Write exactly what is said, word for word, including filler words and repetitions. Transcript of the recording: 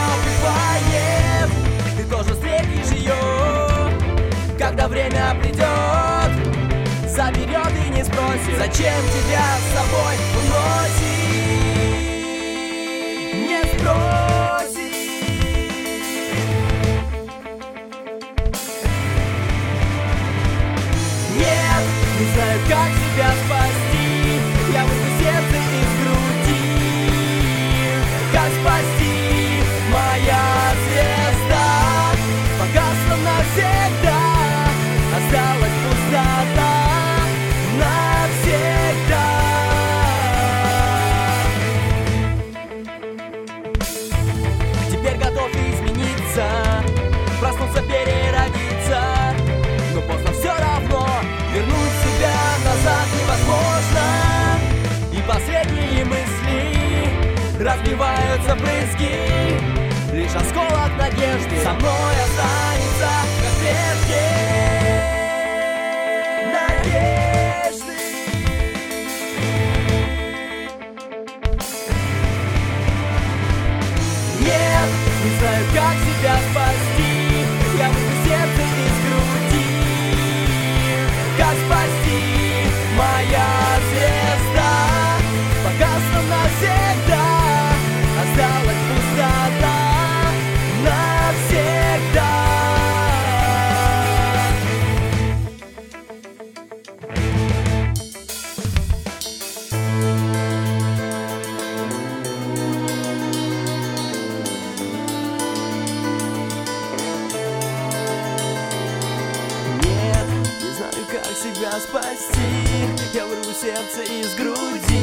убивает. Ты тоже встретишь ее, когда время придет, заберет и не спросит, зачем тебя с собой уносит. Не спросит. Нет, не знаю, как тебя спасти. Я вырву сердце из груди. Как спасти, моя звезда погасла навсегда, осталась пустота навсегда. Теперь готов измениться, проснуться, переродиться, но поздно все равно, вернуть себя назад невозможно. И последние мысли разбиваются брызги, лишь осколок надежды со мной останется, как прежде. Надежды. Нет, не знаю, как себя спасти. Я вырву сердце из груди. Как спасти, моя звезда погасла навсегда, осталась пустота навсегда. Нет, не знаю, как себя спасти. Я вырву сердце из груди.